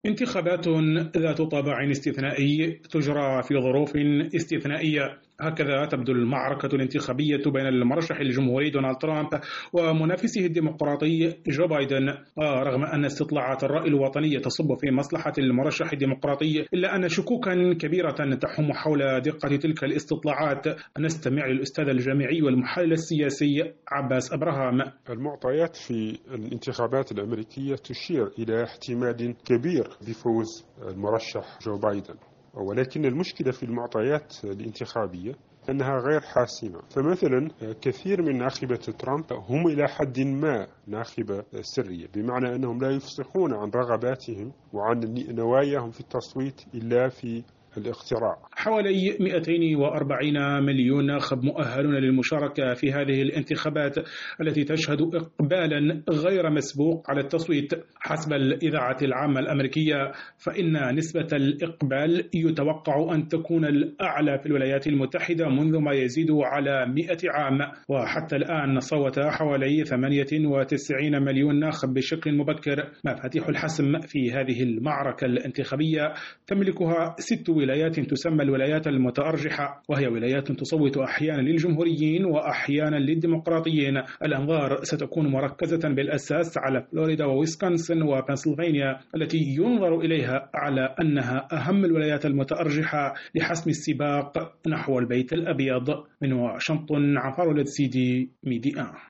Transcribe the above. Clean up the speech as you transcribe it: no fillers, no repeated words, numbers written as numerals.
انتخابات ذات طابع استثنائي تجرى في ظروف استثنائية، هكذا تبدو المعركة الانتخابية بين المرشح الجمهوري دونالد ترامب ومنافسه الديمقراطي جو بايدن. رغم أن استطلاعات الرأي الوطني تصب في مصلحة المرشح الديمقراطي، إلا أن شكوكا كبيرة تحوم حول دقة تلك الاستطلاعات. نستمع للأستاذ الجامعي والمحلل السياسي عباس أبراهام. المعطيات في الانتخابات الأمريكية تشير إلى احتمال كبير بفوز المرشح جو بايدن، ولكن المشكلة في المعطيات الانتخابية أنها غير حاسمة. فمثلا كثير من ناخبة ترامب هم إلى حد ما ناخبة سرية، بمعنى أنهم لا يفصحون عن رغباتهم وعن نواياهم في التصويت إلا في الاقتراع. حوالي 240 مليون ناخب مؤهلون للمشاركة في هذه الانتخابات التي تشهد إقبالا غير مسبوق على التصويت. حسب الإذاعة العامة الأمريكية، فإن نسبة الإقبال يتوقع أن تكون الأعلى في الولايات المتحدة منذ ما يزيد على 100 عام، وحتى الآن صوت حوالي 98 مليون ناخب بشكل مبكر. مفاتيح الحسم في هذه المعركة الانتخابية تملكها 6 ولايات تسمى الولايات المتأرجحة، وهي ولايات تصوت أحيانا للجمهوريين وأحيانا للديمقراطيين. الأنظار ستكون مركزة بالأساس على فلوريدا وويسكونسن وبنسلفانيا، التي ينظر إليها على أنها أهم الولايات المتأرجحة لحسم السباق نحو البيت الأبيض. من واشنطن، عفار السيدي، ميديا.